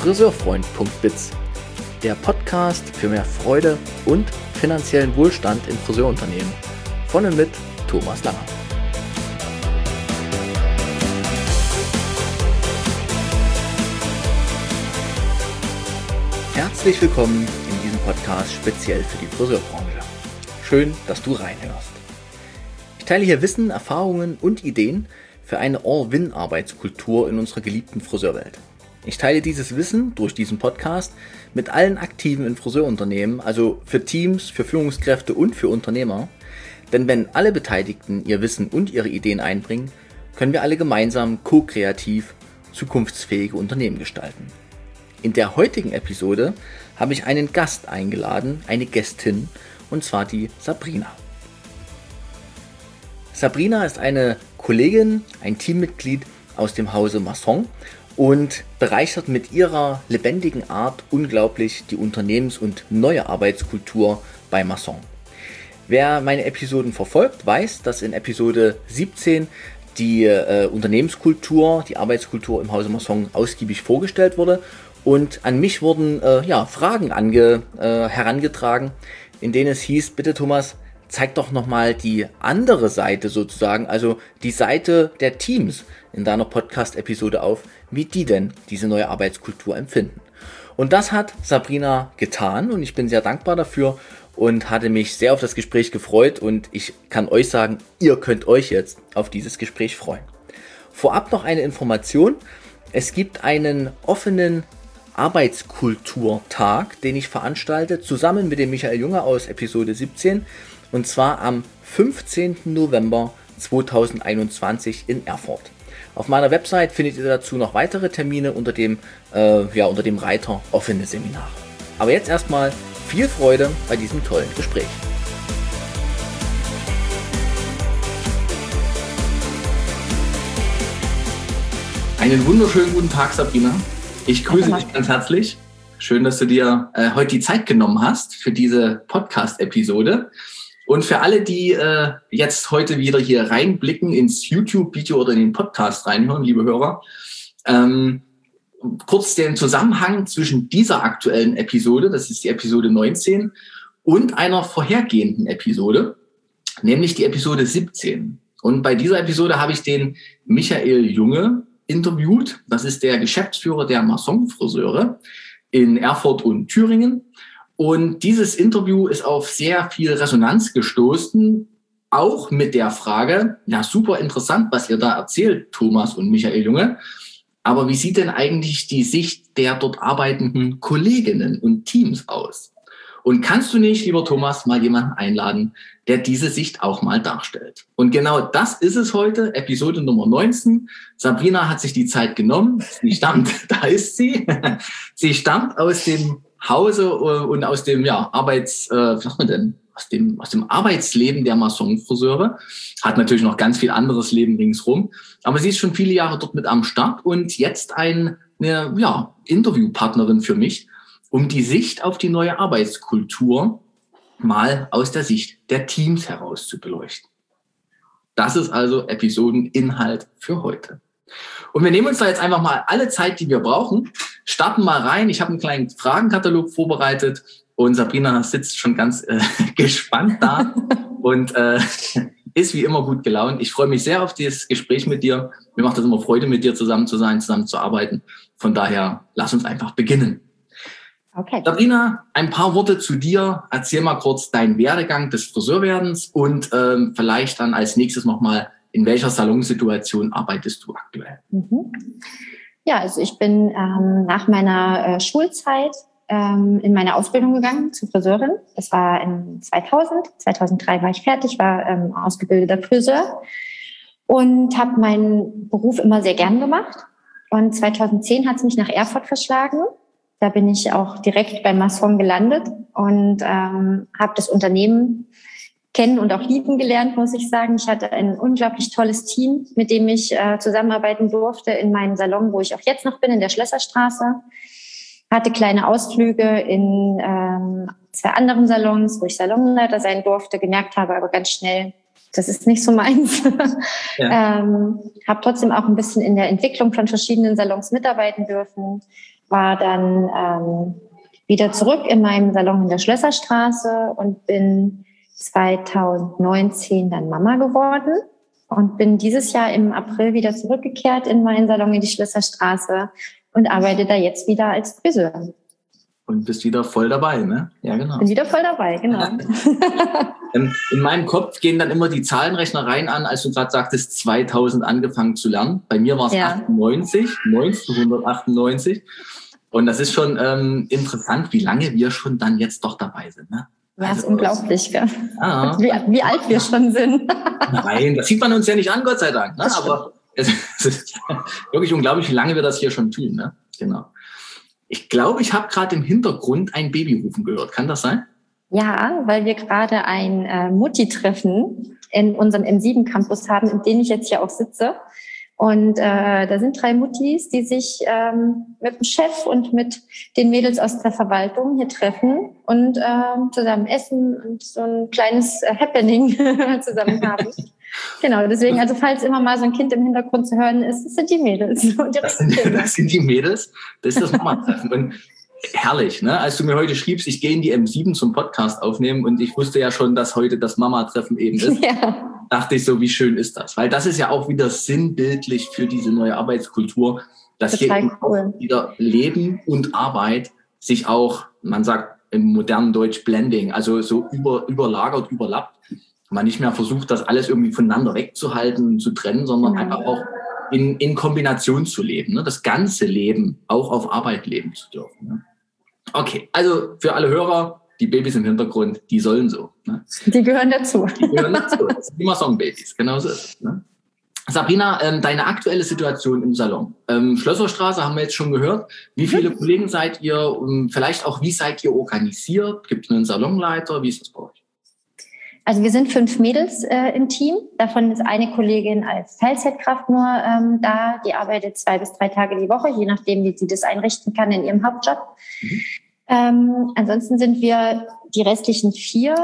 Friseurfreund.biz, der Podcast für mehr Freude und finanziellen Wohlstand in Friseurunternehmen. Von und mit Thomas Langer. Herzlich willkommen in diesem Podcast speziell für die Friseurbranche. Schön, dass du reinhörst. Ich teile hier Wissen, Erfahrungen und Ideen für eine All-Win-Arbeitskultur in unserer geliebten Friseurwelt. Ich teile dieses Wissen durch diesen Podcast mit allen Aktiven in Friseurunternehmen, also für Teams, für Führungskräfte und für Unternehmer. Denn wenn alle Beteiligten ihr Wissen und ihre Ideen einbringen, können wir alle gemeinsam ko-kreativ zukunftsfähige Unternehmen gestalten. In der heutigen Episode habe ich einen Gast eingeladen, eine Gästin, und zwar die Sabrina. Sabrina ist eine Kollegin, ein Teammitglied aus dem Hause Masson und bereichert mit ihrer lebendigen Art unglaublich die Unternehmens- und neue Arbeitskultur bei Masson. Wer meine Episoden verfolgt, weiß, dass in Episode 17 die Unternehmenskultur, die Arbeitskultur im Hause Masson ausgiebig vorgestellt wurde und an mich wurden Fragen herangetragen, in denen es hieß, bitte Thomas, zeig doch nochmal die andere Seite sozusagen, also die Seite der Teams in deiner Podcast-Episode auf, wie die denn diese neue Arbeitskultur empfinden. Und das hat Sabrina getan und ich bin sehr dankbar dafür und hatte mich sehr auf das Gespräch gefreut und ich kann euch sagen, ihr könnt euch jetzt auf dieses Gespräch freuen. Vorab noch eine Information, es gibt einen offenen Arbeitskulturtag, den ich veranstalte, zusammen mit dem Michael Junge aus Episode 17, und zwar am 15. November 2021 in Erfurt. Auf meiner Website findet ihr dazu noch weitere Termine unter dem Reiter offene Seminare. Aber jetzt erstmal viel Freude bei diesem tollen Gespräch. Einen wunderschönen guten Tag, Sabrina. Ich grüße dich ganz herzlich. Schön, dass du dir heute die Zeit genommen hast für diese Podcast-Episode. Und für alle, die jetzt heute wieder hier reinblicken ins YouTube-Video oder in den Podcast reinhören, liebe Hörer, kurz den Zusammenhang zwischen dieser aktuellen Episode, das ist die Episode 19, und einer vorhergehenden Episode, nämlich die Episode 17. Und bei dieser Episode habe ich den Michael Junge interviewt. Das ist der Geschäftsführer der Masson-Friseure in Erfurt und Thüringen. Und dieses Interview ist auf sehr viel Resonanz gestoßen, auch mit der Frage, ja, super interessant, was ihr da erzählt, Thomas und Michael Junge, aber wie sieht denn eigentlich die Sicht der dort arbeitenden Kolleginnen und Teams aus? Und kannst du nicht, lieber Thomas, mal jemanden einladen, der diese Sicht auch mal darstellt? Und genau das ist es heute, Episode Nummer 19. Sabrina hat sich die Zeit genommen, sie stammt, da ist sie, sie stammt aus dem Hause und aus dem aus dem Arbeitsleben der Masson-Friseure, hat natürlich noch ganz viel anderes Leben ringsrum, aber sie ist schon viele Jahre dort mit am Start und jetzt eine Interviewpartnerin für mich, um die Sicht auf die neue Arbeitskultur mal aus der Sicht der Teams heraus zu beleuchten. Das ist also Episodeninhalt für heute. Und wir nehmen uns da jetzt einfach mal alle Zeit, die wir brauchen, starten mal rein. Ich habe einen kleinen Fragenkatalog vorbereitet und Sabrina sitzt schon ganz gespannt da und ist wie immer gut gelaunt. Ich freue mich sehr auf dieses Gespräch mit dir. Mir macht es immer Freude, mit dir zusammen zu sein, zusammen zu arbeiten. Von daher, lass uns einfach beginnen. Okay. Sabrina, ein paar Worte zu dir. Erzähl mal kurz deinen Werdegang des Friseurwerdens und vielleicht dann als nächstes nochmal, in welcher Salonsituation arbeitest du aktuell? Ja, also ich bin nach meiner Schulzeit in meine Ausbildung gegangen zur Friseurin. Das war in 2000. 2003 war ich fertig, war ausgebildeter Friseur und habe meinen Beruf immer sehr gern gemacht. Und 2010 hat es mich nach Erfurt verschlagen. Da bin ich auch direkt bei Masson gelandet und habe das Unternehmen kennen und auch lieben gelernt, muss ich sagen. Ich hatte ein unglaublich tolles Team, mit dem ich zusammenarbeiten durfte in meinem Salon, wo ich auch jetzt noch bin, in der Schlösserstraße. Hatte kleine Ausflüge in 2 anderen Salons, wo ich Salonleiter sein durfte, gemerkt habe aber ganz schnell, das ist nicht so meins. Ja. Habe trotzdem auch ein bisschen in der Entwicklung von verschiedenen Salons mitarbeiten dürfen war dann wieder zurück in meinem Salon in der Schlösserstraße und bin 2019 dann Mama geworden und bin dieses Jahr im April wieder zurückgekehrt in meinen Salon in die Schlösserstraße und arbeite da jetzt wieder als Friseur. Und bist wieder voll dabei, ne? Ja, genau. Bin wieder voll dabei, genau. In meinem Kopf gehen dann immer die Zahlenrechnereien an, als du gerade sagtest, 2000 angefangen zu lernen. Bei mir war es 1998. Und das ist schon interessant, wie lange wir schon dann jetzt doch dabei sind, ne? Ja, also, ist unglaublich, ja. Wie alt wir schon sind. Nein, das sieht man uns ja nicht an, Gott sei Dank. Ne? Aber es ist wirklich unglaublich, wie lange wir das hier schon tun. Ne? Genau. Ich glaube, ich habe gerade im Hintergrund ein Baby rufen gehört. Kann das sein? Ja, weil wir gerade ein Mutti-Treffen in unserem M7-Campus haben, in dem ich jetzt hier auch sitze. Und da sind 3 Muttis, die sich mit dem Chef und mit den Mädels aus der Verwaltung hier treffen und zusammen essen und so ein kleines Happening zusammen haben. Genau, deswegen, also falls immer mal so ein Kind im Hintergrund zu hören ist, das sind die Mädels. Das sind die Mädels, das ist das Mama-Treffen. Und herrlich, ne? Als du mir heute schriebst, ich gehe in die M7 zum Podcast aufnehmen und ich wusste ja schon, dass heute das Mama-Treffen eben ist, dachte ich so, wie schön ist das? Weil das ist ja auch wieder sinnbildlich für diese neue Arbeitskultur, dass hier wieder Leben und Arbeit sich auch, man sagt im modernen Deutsch Blending, also so überlagert, überlappt. Man nicht mehr versucht, das alles irgendwie voneinander wegzuhalten und zu trennen, sondern einfach auch in Kombination zu leben, ne? Das ganze Leben auch auf Arbeit leben zu dürfen. Ne? Okay, also für alle Hörer, die Babys im Hintergrund, die sollen so. Ne? Die gehören dazu. Die gehören dazu. Das sind immer Song-Babys, genau so ist es. Ne? Sabrina, deine aktuelle Situation im Salon. Schlösserstraße haben wir jetzt schon gehört. Wie viele Kollegen seid ihr? Vielleicht auch, wie seid ihr organisiert? Gibt es einen Salonleiter? Wie ist das bei euch? Also wir sind 5 Mädels im Team. Davon ist eine Kollegin als Teilzeitkraft nur da. Die arbeitet 2 bis 3 Tage die Woche, je nachdem, wie sie das einrichten kann in ihrem Hauptjob. Ansonsten sind wir die restlichen 4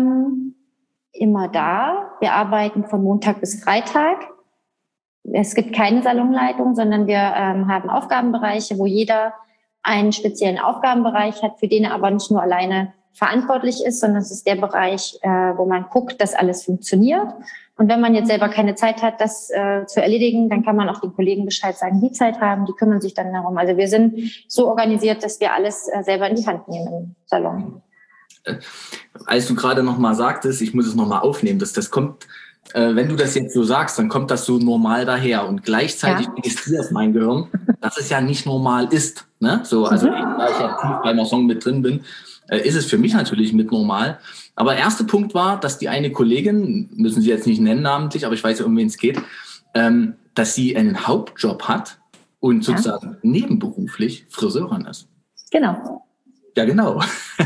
immer da. Wir arbeiten von Montag bis Freitag. Es gibt keine Salonleitung, sondern wir haben Aufgabenbereiche, wo jeder einen speziellen Aufgabenbereich hat, für den er aber nicht nur alleine verantwortlich ist, sondern es ist der Bereich, wo man guckt, dass alles funktioniert. Und wenn man jetzt selber keine Zeit hat, das zu erledigen, dann kann man auch den Kollegen Bescheid sagen, die Zeit haben, die kümmern sich dann darum. Also wir sind so organisiert, dass wir alles selber in die Hand nehmen im Salon. Als du gerade nochmal sagtest, ich muss es nochmal aufnehmen, das kommt, wenn du das jetzt so sagst, dann kommt das so normal daher und gleichzeitig registriert mein Gehirn, dass es ja nicht normal ist. Ne? So, also da ich ja tief beim Song mit drin bin, ist es für mich natürlich mit normal. Aber der erste Punkt war, dass die eine Kollegin, müssen Sie jetzt nicht nennen namentlich, aber ich weiß ja, um wen es geht, dass sie einen Hauptjob hat und sozusagen nebenberuflich Friseurin ist. Genau. Ja, genau.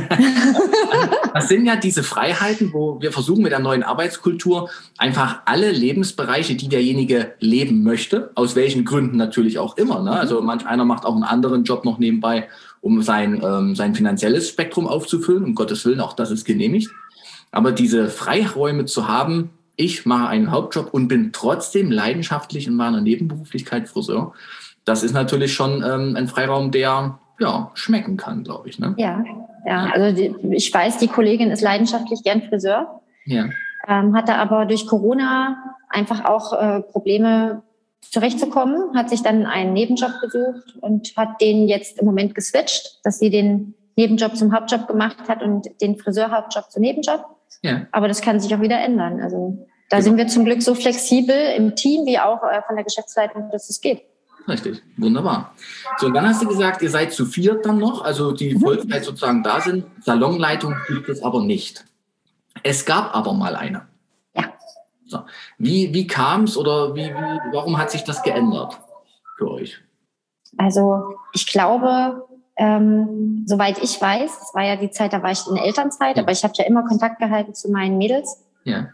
Das sind ja diese Freiheiten, wo wir versuchen mit der neuen Arbeitskultur einfach alle Lebensbereiche, die derjenige leben möchte, aus welchen Gründen natürlich auch immer. Ne? Also manch einer macht auch einen anderen Job noch nebenbei, um sein finanzielles Spektrum aufzufüllen. Um Gottes Willen, auch das ist genehmigt. Aber diese Freiräume zu haben, ich mache einen Hauptjob und bin trotzdem leidenschaftlich in meiner Nebenberuflichkeit Friseur, das ist natürlich schon ein Freiraum, der schmecken kann, glaube ich. Ne? Ja, also ich weiß, die Kollegin ist leidenschaftlich gern Friseur, hatte aber durch Corona einfach auch Probleme zurechtzukommen, hat sich dann einen Nebenjob gesucht und hat den jetzt im Moment geswitcht, dass sie den Nebenjob zum Hauptjob gemacht hat und den Friseurhauptjob zum Nebenjob. Ja. Aber das kann sich auch wieder ändern. Also da sind wir zum Glück so flexibel im Team wie auch von der Geschäftsleitung, dass es geht. Richtig, wunderbar. So, und dann hast du gesagt, ihr seid zu 4 dann noch, also die Vollzeit sozusagen da sind. Salonleitung gibt es aber nicht. Es gab aber mal eine. Ja. So. Wie kam es oder warum hat sich das geändert für euch? Also ich glaube, soweit ich weiß, das war ja die Zeit, da war ich in der Elternzeit, aber ich habe ja immer Kontakt gehalten zu meinen Mädels. Ja.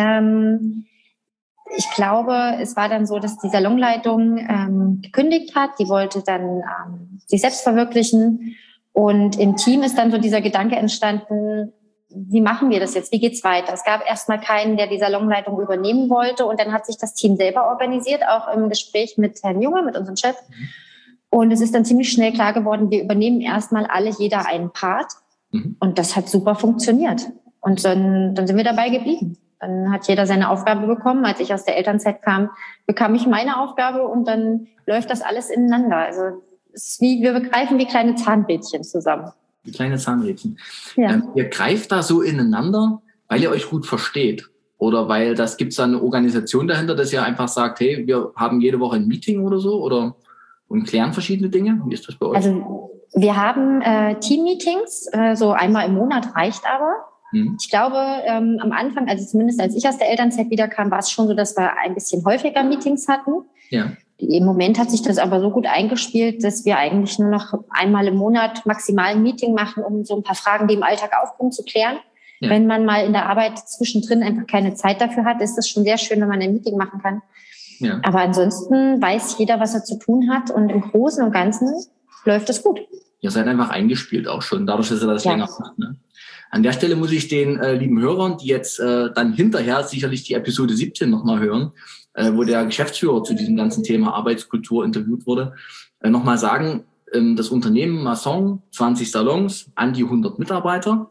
Ich glaube, es war dann so, dass die Salonleitung gekündigt hat. Die wollte dann sich selbst verwirklichen. Und im Team ist dann so dieser Gedanke entstanden, wie machen wir das jetzt? Wie geht's weiter? Es gab erstmal keinen, der die Salonleitung übernehmen wollte. Und dann hat sich das Team selber organisiert, auch im Gespräch mit Herrn Junge, mit unserem Chef. Und es ist dann ziemlich schnell klar geworden, wir übernehmen erstmal jeder einen Part. Und das hat super funktioniert. Und dann sind wir dabei geblieben. Dann hat jeder seine Aufgabe bekommen. Als ich aus der Elternzeit kam, bekam ich meine Aufgabe und dann läuft das alles ineinander. Also es ist wir greifen wie kleine Zahnrädchen zusammen. Wie kleine Zahnrädchen. Ja. Ihr greift da so ineinander, weil ihr euch gut versteht. Oder weil gibt's da eine Organisation dahinter, dass ihr einfach sagt, hey, wir haben jede Woche ein Meeting oder so und klären verschiedene Dinge? Wie ist das bei euch? Also wir haben Team-Meetings, so einmal im Monat reicht aber. Ich glaube, am Anfang, also zumindest als ich aus der Elternzeit wiederkam, war es schon so, dass wir ein bisschen häufiger Meetings hatten. Ja. Im Moment hat sich das aber so gut eingespielt, dass wir eigentlich nur noch einmal im Monat maximal ein Meeting machen, um so ein paar Fragen, die im Alltag aufkommen, zu klären. Ja. Wenn man mal in der Arbeit zwischendrin einfach keine Zeit dafür hat, ist das schon sehr schön, wenn man ein Meeting machen kann. Ja. Aber ansonsten weiß jeder, was er zu tun hat und im Großen und Ganzen läuft es gut. Ihr seid einfach eingespielt auch schon, dadurch, dass ihr das länger macht. Ne? An der Stelle muss ich den lieben Hörern, die jetzt dann hinterher sicherlich die Episode 17 nochmal hören, wo der Geschäftsführer zu diesem ganzen Thema Arbeitskultur interviewt wurde, nochmal sagen, das Unternehmen Masson, 20 Salons, an die 100 Mitarbeiter,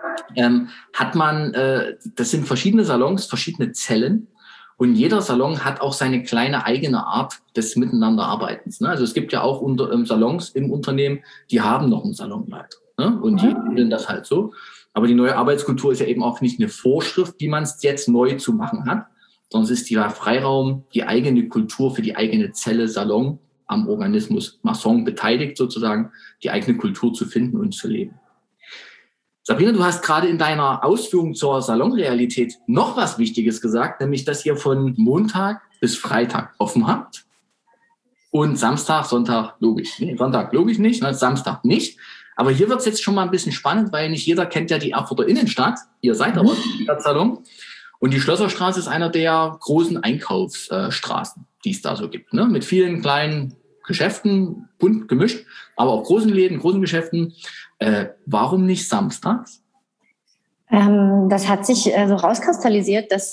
hat man, das sind verschiedene Salons, verschiedene Zellen. Und jeder Salon hat auch seine kleine eigene Art des Miteinanderarbeitens. Ne? Also es gibt ja auch Salons im Unternehmen, die haben noch einen Salonleiter. Ne? Und die handeln das halt so. Aber die neue Arbeitskultur ist ja eben auch nicht eine Vorschrift, wie man es jetzt neu zu machen hat, sondern es ist der Freiraum, die eigene Kultur für die eigene Zelle Salon am Organismus Masson beteiligt sozusagen, die eigene Kultur zu finden und zu leben. Sabrina, du hast gerade in deiner Ausführung zur Salonrealität noch was Wichtiges gesagt, nämlich, dass ihr von Montag bis Freitag offen habt und Samstag, Sonntag logisch. Nee, Sonntag logisch nicht, Samstag nicht. Aber hier wird es jetzt schon mal ein bisschen spannend, weil nicht jeder kennt ja die Erfurter Innenstadt. Ihr seid aber im Stadtsalon. Und die Schlösserstraße ist einer der großen Einkaufsstraßen, die es da so gibt, ne? Mit vielen kleinen Geschäften, bunt gemischt, aber auch großen Läden, großen Geschäften. Warum nicht samstags? Das hat sich so rauskristallisiert, dass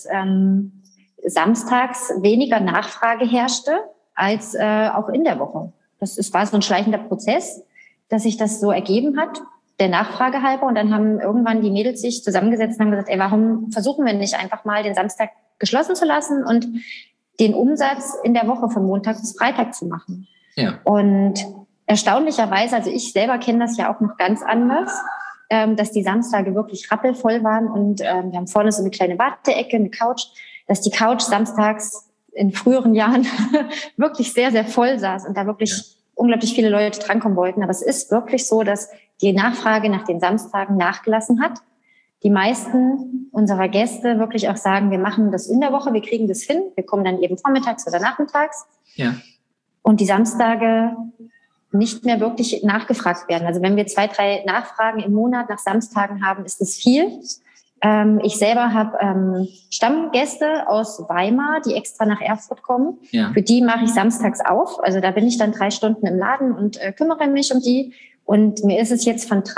samstags weniger Nachfrage herrschte als auch in der Woche. War so ein schleichender Prozess, dass sich das so ergeben hat, der Nachfrage halber. Und dann haben irgendwann die Mädels sich zusammengesetzt und haben gesagt, warum versuchen wir nicht einfach mal den Samstag geschlossen zu lassen und den Umsatz in der Woche von Montag bis Freitag zu machen. Ja. Und erstaunlicherweise, also ich selber kenne das ja auch noch ganz anders, dass die Samstage wirklich rappelvoll waren und wir haben vorne so eine kleine Warteecke, eine Couch, dass die Couch samstags in früheren Jahren wirklich sehr, sehr voll saß und da wirklich unglaublich viele Leute drankommen wollten. Aber es ist wirklich so, dass die Nachfrage nach den Samstagen nachgelassen hat. Die meisten unserer Gäste wirklich auch sagen, wir machen das in der Woche, wir kriegen das hin, wir kommen dann eben vormittags oder nachmittags. Ja. Und die Samstage nicht mehr wirklich nachgefragt werden. Also wenn wir 2, 3 Nachfragen im Monat nach Samstagen haben, ist das viel. Ich selber habe Stammgäste aus Weimar, die extra nach Erfurt kommen. Ja. Für die mache ich samstags auf. Also da bin ich dann 3 Stunden im Laden und kümmere mich um die. Und mir ist es jetzt von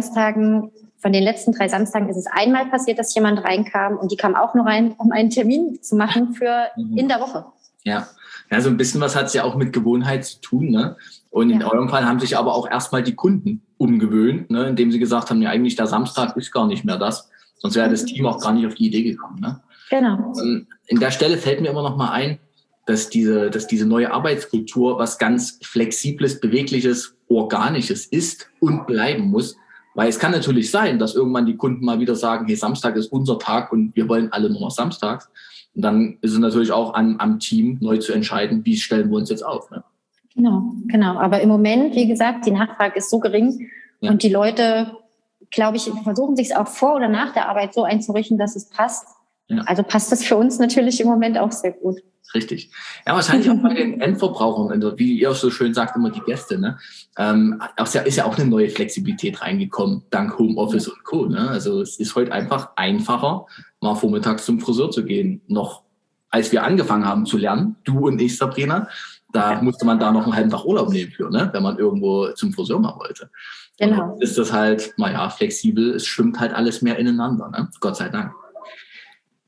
den letzten 3 Samstagen ist es einmal passiert, dass jemand reinkam und die kam auch nur rein, um einen Termin zu machen für in der Woche. Ja. Ja, so ein bisschen was hat es ja auch mit Gewohnheit zu tun, ne? Und in eurem Fall haben sich aber auch erstmal die Kunden umgewöhnt, ne? Indem sie gesagt haben, ja, eigentlich der Samstag ist gar nicht mehr das. Sonst wäre das Team auch gar nicht auf die Idee gekommen, ne? Genau. In der Stelle fällt mir immer noch mal ein, dass diese neue Arbeitskultur was ganz Flexibles, Bewegliches, Organisches ist und bleiben muss. Weil es kann natürlich sein, dass irgendwann die Kunden mal wieder sagen, hey, Samstag ist unser Tag und wir wollen alle nur noch samstags. Und dann ist es natürlich auch am Team neu zu entscheiden, wie stellen wir uns jetzt auf. Ne? Genau. Aber im Moment, wie gesagt, die Nachfrage ist so gering und die Leute, glaube ich, versuchen sich es auch vor oder nach der Arbeit so einzurichten, dass es passt. Ja. Also passt das für uns natürlich im Moment auch sehr gut. Richtig. Ja, wahrscheinlich auch bei den Endverbrauchern, wie ihr so schön sagt, immer die Gäste, ne? Ist ja auch eine neue Flexibilität reingekommen, dank Homeoffice und Co. Ne? Also es ist heute einfach einfacher, mal vormittags zum Friseur zu gehen. Noch als wir angefangen haben zu lernen, du und ich, Sabrina, da musste man da noch einen halben Tag Urlaub nehmen für, ne? Wenn man irgendwo zum Friseur mal wollte. Genau. Und ist das halt, flexibel, es schwimmt halt alles mehr ineinander, ne? Gott sei Dank.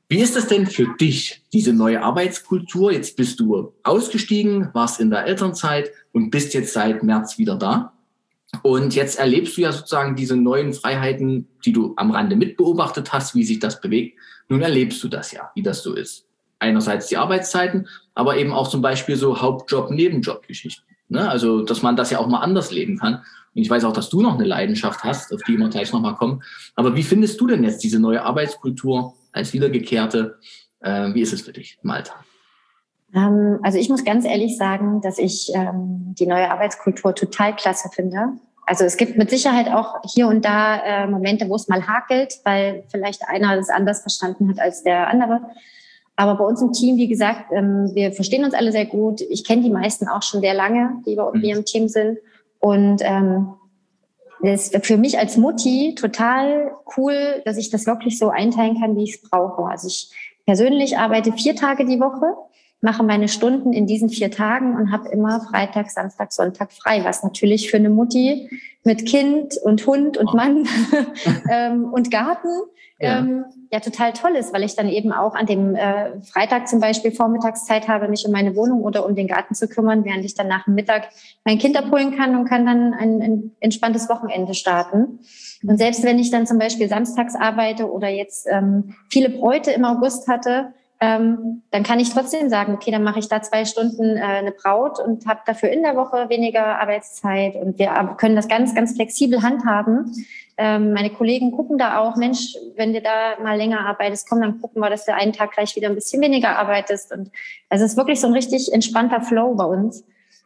Wie ist das denn für dich, diese neue Arbeitskultur? Jetzt bist du ausgestiegen, warst in der Elternzeit und bist jetzt seit März wieder da. Und jetzt erlebst du ja sozusagen diese neuen Freiheiten, die du am Rande mitbeobachtet hast, wie sich das bewegt. Nun erlebst du das ja, wie das so ist. Einerseits die Arbeitszeiten, aber eben auch zum Beispiel so Hauptjob-, Nebenjob-Geschichten. Ne? Also, dass man das ja auch mal anders leben kann. Und ich weiß auch, dass du noch eine Leidenschaft hast, auf die wir gleich nochmal kommen. Aber wie findest du denn jetzt diese neue Arbeitskultur als Wiedergekehrte? Wie ist es für dich im Alltag? Also ich muss ganz ehrlich sagen, dass ich die neue Arbeitskultur total klasse finde. Also es gibt mit Sicherheit auch hier und da Momente, wo es mal hakelt, weil vielleicht einer das anders verstanden hat als der andere. Aber bei uns im Team, wie gesagt, wir verstehen uns alle sehr gut. Ich kenne die meisten auch schon sehr lange, die bei mir im Team sind. Und das ist für mich als Mutti total cool, dass ich das wirklich so einteilen kann, wie ich es brauche. Also ich persönlich arbeite 4 Tage die Woche, mache meine Stunden in diesen 4 Tagen und habe immer Freitag, Samstag, Sonntag frei, was natürlich für eine Mutti mit Kind und Hund und Mann und Garten ja total toll ist, weil ich dann eben auch an dem Freitag zum Beispiel Vormittagszeit habe, mich um meine Wohnung oder um den Garten zu kümmern, während ich dann nach dem Mittag mein Kind abholen kann und kann dann ein entspanntes Wochenende starten. Und selbst wenn ich dann zum Beispiel samstags arbeite oder jetzt viele Bräute im August hatte, dann kann ich trotzdem sagen, okay, dann mache ich da 2 Stunden eine Braut und habe dafür in der Woche weniger Arbeitszeit. Und wir können das ganz, ganz flexibel handhaben. Meine Kollegen gucken da auch, Mensch, wenn du da mal länger arbeitest, komm, dann gucken wir, dass du einen Tag gleich wieder ein bisschen weniger arbeitest. Und also es ist wirklich so ein richtig entspannter Flow bei uns.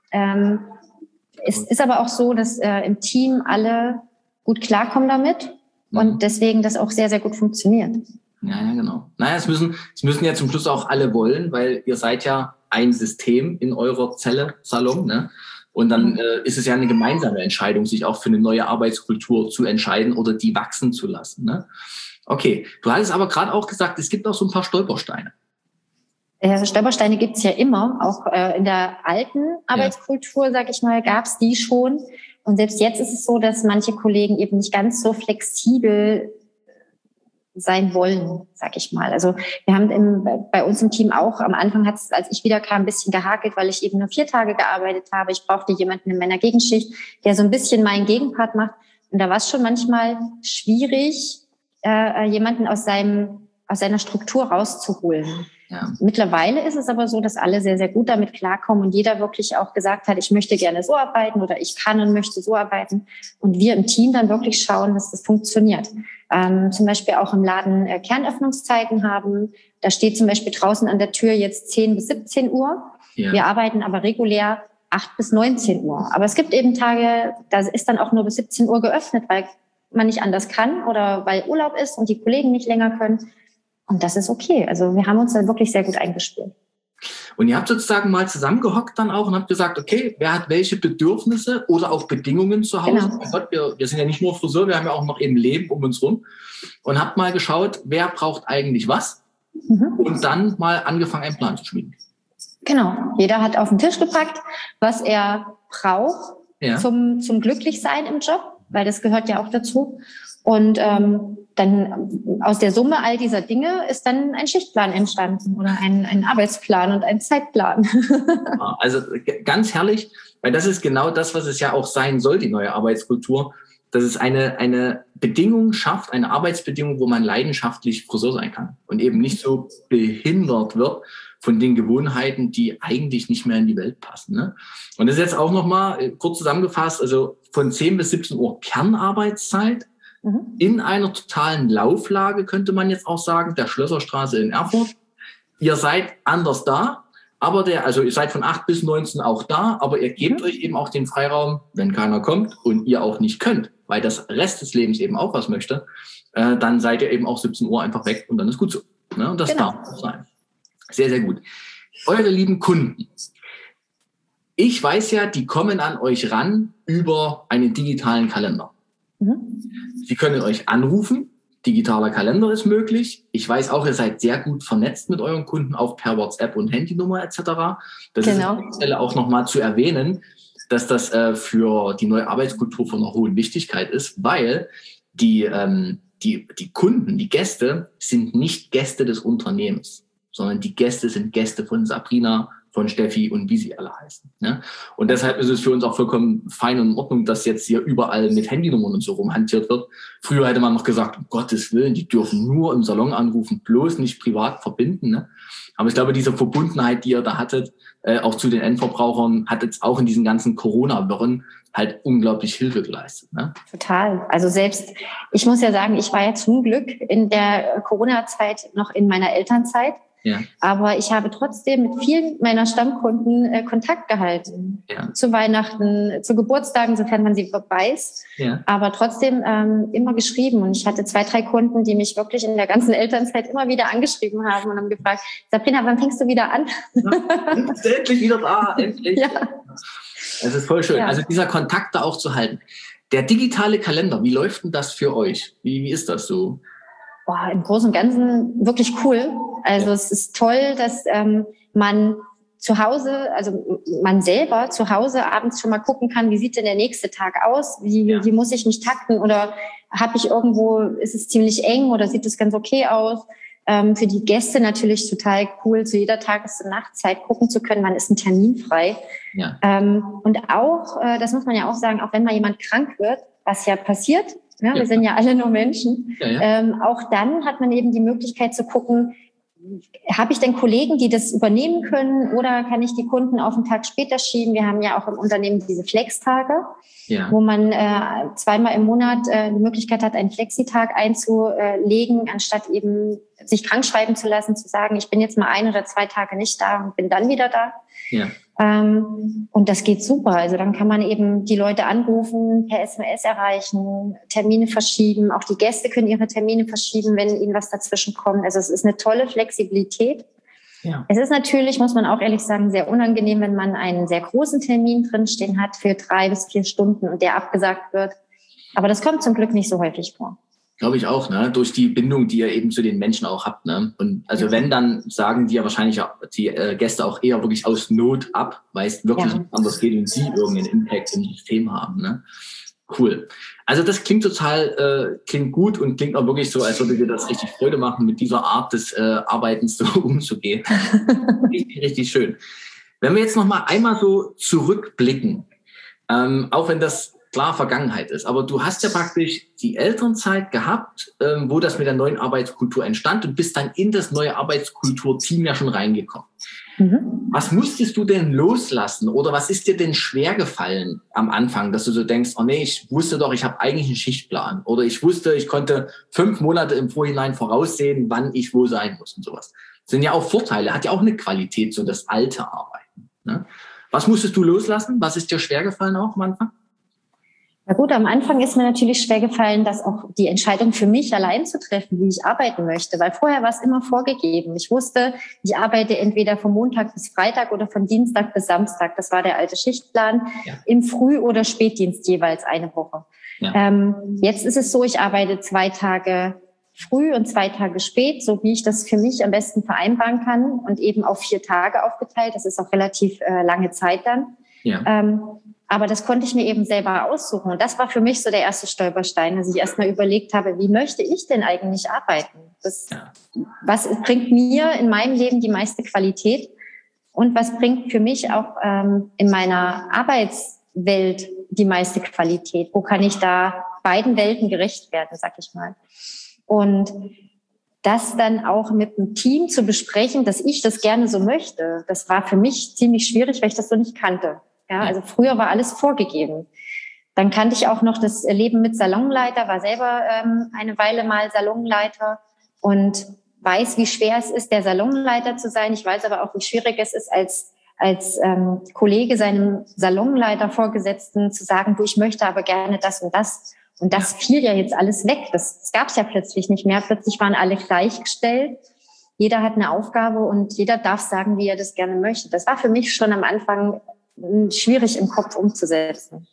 Es ist aber auch so, dass im Team alle gut klarkommen damit und deswegen das auch sehr, sehr gut funktioniert. Ja, genau. Naja, es müssen ja zum Schluss auch alle wollen, weil ihr seid ja ein System in eurer Zelle, Salon, ne? Und dann ist es ja eine gemeinsame Entscheidung, sich auch für eine neue Arbeitskultur zu entscheiden oder die wachsen zu lassen, ne? Okay, du hattest aber gerade auch gesagt, es gibt auch so ein paar Stolpersteine. Ja, Stolpersteine gibt es ja immer, auch in der alten Arbeitskultur, sag ich mal, gab es die schon. Und selbst jetzt ist es so, dass manche Kollegen eben nicht ganz so flexibel sein wollen, sag ich mal. Also wir haben bei uns im Team auch, am Anfang hat es, als ich wieder kam, ein bisschen gehakelt, weil ich eben nur 4 Tage gearbeitet habe. Ich brauchte jemanden in meiner Gegenschicht, der so ein bisschen meinen Gegenpart macht. Und da war es schon manchmal schwierig, jemanden aus seiner Struktur rauszuholen. Ja. Mittlerweile ist es aber so, dass alle sehr, sehr gut damit klarkommen und jeder wirklich auch gesagt hat, ich möchte gerne so arbeiten oder ich kann und möchte so arbeiten. Und wir im Team dann wirklich schauen, dass das funktioniert. Zum Beispiel auch im Laden Kernöffnungszeiten haben. Da steht zum Beispiel draußen an der Tür jetzt 10 bis 17 Uhr. Ja. Wir arbeiten aber regulär 8 bis 19 Uhr. Aber es gibt eben Tage, da ist dann auch nur bis 17 Uhr geöffnet, weil man nicht anders kann oder weil Urlaub ist und die Kollegen nicht länger können. Und das ist okay. Also wir haben uns da wirklich sehr gut eingespielt. Und ihr habt sozusagen mal zusammengehockt dann auch und habt gesagt, okay, wer hat welche Bedürfnisse oder auch Bedingungen zu Hause? Genau. Gott, wir sind ja nicht nur Friseur, wir haben ja auch noch eben Leben um uns rum. Und habt mal geschaut, wer braucht eigentlich was? Und dann mal angefangen, einen Plan zu schmieden. Genau. Jeder hat auf den Tisch gepackt, was er braucht zum Glücklichsein im Job, weil das gehört ja auch dazu. Und dann aus der Summe all dieser Dinge ist dann ein Schichtplan entstanden oder ein Arbeitsplan und ein Zeitplan. Also ganz herrlich, weil das ist genau das, was es ja auch sein soll, die neue Arbeitskultur, dass es eine Bedingung schafft, eine Arbeitsbedingung, wo man leidenschaftlich Friseur sein kann und eben nicht so behindert wird von den Gewohnheiten, die eigentlich nicht mehr in die Welt passen. Ne? Und das ist jetzt auch nochmal kurz zusammengefasst, also von 10 bis 17 Uhr Kernarbeitszeit, in einer totalen Lauflage, könnte man jetzt auch sagen, der Schlösserstraße in Erfurt. Ihr seid anders da, aber also ihr seid von 8 bis 19 auch da, aber ihr gebt euch eben auch den Freiraum, wenn keiner kommt und ihr auch nicht könnt, weil das Rest des Lebens eben auch was möchte, dann seid ihr eben auch 17 Uhr einfach weg und dann ist gut so. Ne? Und das darf sein. Sehr, sehr gut. Eure lieben Kunden. Ich weiß ja, die kommen an euch ran über einen digitalen Kalender. Sie können euch anrufen, digitaler Kalender ist möglich. Ich weiß auch, ihr seid sehr gut vernetzt mit euren Kunden, auch per WhatsApp und Handynummer etc. Das ist an der Stelle auch nochmal zu erwähnen, dass das für die neue Arbeitskultur von einer hohen Wichtigkeit ist, weil die die Kunden, die Gäste sind nicht Gäste des Unternehmens, sondern die Gäste sind Gäste von Sabrina, von Steffi und wie sie alle heißen. Ne? Und deshalb ist es für uns auch vollkommen fein und in Ordnung, dass jetzt hier überall mit Handynummern und so rumhantiert wird. Früher hätte man noch gesagt, um Gottes Willen, die dürfen nur im Salon anrufen, bloß nicht privat verbinden. Ne? Aber ich glaube, diese Verbundenheit, die ihr da hattet, auch zu den Endverbrauchern, hat jetzt auch in diesen ganzen Corona-Wirren halt unglaublich Hilfe geleistet. Ne? Total. Also selbst, ich muss ja sagen, ich war ja zum Glück in der Corona-Zeit noch in meiner Elternzeit. Ja. Aber ich habe trotzdem mit vielen meiner Stammkunden Kontakt gehalten. Ja. Zu Weihnachten, zu Geburtstagen, sofern man sie weiß. Ja. Aber trotzdem immer geschrieben. Und ich hatte 2, 3 Kunden, die mich wirklich in der ganzen Elternzeit immer wieder angeschrieben haben und haben gefragt, Sabrina, wann fängst du wieder an? Ja, bist du endlich wieder da, endlich. Ja. Es ist voll schön. Ja. Also dieser Kontakt da auch zu halten. Der digitale Kalender, wie läuft denn das für euch? Wie ist das so? Boah, im Großen und Ganzen wirklich cool. Also es ist toll, dass man zu Hause, also man selber zu Hause abends schon mal gucken kann, wie sieht denn der nächste Tag aus? Wie muss ich mich takten? Oder habe ich irgendwo, ist es ziemlich eng oder sieht es ganz okay aus? Für die Gäste natürlich total cool, zu jeder Tages- und Nachtzeit gucken zu können, wann ist ein Termin frei. Ja. Und auch, das muss man ja auch sagen, auch wenn mal jemand krank wird, was ja passiert, ja, wir sind ja alle nur Menschen. Auch dann hat man eben die Möglichkeit zu gucken, habe ich denn Kollegen, die das übernehmen können oder kann ich die Kunden auf einen Tag später schieben? Wir haben ja auch im Unternehmen diese Flex-Tage, wo man 2-mal im Monat die Möglichkeit hat, einen Flexitag einzulegen, anstatt eben sich krank schreiben zu lassen, zu sagen, ich bin jetzt mal 1 oder 2 Tage nicht da und bin dann wieder da. Ja. Und das geht super. Also dann kann man eben die Leute anrufen, per SMS erreichen, Termine verschieben. Auch die Gäste können ihre Termine verschieben, wenn ihnen was dazwischen kommt. Also es ist eine tolle Flexibilität. Ja. Es ist natürlich, muss man auch ehrlich sagen, sehr unangenehm, wenn man einen sehr großen Termin drinstehen hat für 3 bis 4 Stunden und der abgesagt wird. Aber das kommt zum Glück nicht so häufig vor. Glaube ich auch, ne? Durch die Bindung, die ihr eben zu den Menschen auch habt, ne? Und also wenn, dann sagen die ja wahrscheinlich die Gäste auch eher wirklich aus Not ab, weil es wirklich nicht anders geht und sie irgendeinen Impact im System haben, ne? Cool. Also das klingt total, klingt gut und klingt auch wirklich so, als würde dir das richtig Freude machen, mit dieser Art des Arbeitens so umzugehen. Richtig, richtig schön. Wenn wir jetzt noch mal einmal so zurückblicken, auch wenn das klar Vergangenheit ist. Aber du hast ja praktisch die Elternzeit gehabt, wo das mit der neuen Arbeitskultur entstand und bist dann in das neue Arbeitskulturteam ja schon reingekommen. Mhm. Was musstest du denn loslassen oder was ist dir denn schwer gefallen am Anfang, dass du so denkst, oh nee, ich wusste doch, ich habe eigentlich einen Schichtplan oder ich wusste, ich konnte 5 Monate im Vorhinein voraussehen, wann ich wo sein muss und sowas. Das sind ja auch Vorteile, hat ja auch eine Qualität, so das alte Arbeiten. Ne? Was musstest du loslassen? Was ist dir schwer gefallen auch am Anfang? Na gut, am Anfang ist mir natürlich schwer gefallen, dass auch die Entscheidung für mich allein zu treffen, wie ich arbeiten möchte, weil vorher war es immer vorgegeben. Ich wusste, ich arbeite entweder von Montag bis Freitag oder von Dienstag bis Samstag. Das war der alte Schichtplan, im Früh- oder Spätdienst jeweils eine Woche. Ja. Jetzt ist es so, ich arbeite 2 Tage früh und 2 Tage spät, so wie ich das für mich am besten vereinbaren kann und eben auf 4 Tage aufgeteilt. Das ist auch relativ lange Zeit dann. Ja. Aber das konnte ich mir eben selber aussuchen. Und das war für mich so der erste Stolperstein, dass ich erstmal überlegt habe, wie möchte ich denn eigentlich arbeiten? Was bringt mir in meinem Leben die meiste Qualität? Und was bringt für mich auch in meiner Arbeitswelt die meiste Qualität? Wo kann ich da beiden Welten gerecht werden, sag ich mal? Und das dann auch mit dem Team zu besprechen, dass ich das gerne so möchte, das war für mich ziemlich schwierig, weil ich das so nicht kannte. Ja, also früher war alles vorgegeben. Dann kannte ich auch noch das Leben mit Salonleiter, war selber eine Weile mal Salonleiter und weiß, wie schwer es ist, der Salonleiter zu sein. Ich weiß aber auch, wie schwierig es ist, als Kollege seinem Salonleiter Vorgesetzten zu sagen, du, ich möchte aber gerne das und das. Und das fiel ja jetzt alles weg. Das gab es ja plötzlich nicht mehr. Plötzlich waren alle gleichgestellt. Jeder hat eine Aufgabe und jeder darf sagen, wie er das gerne möchte. Das war für mich schon am Anfang schwierig im Kopf umzusetzen.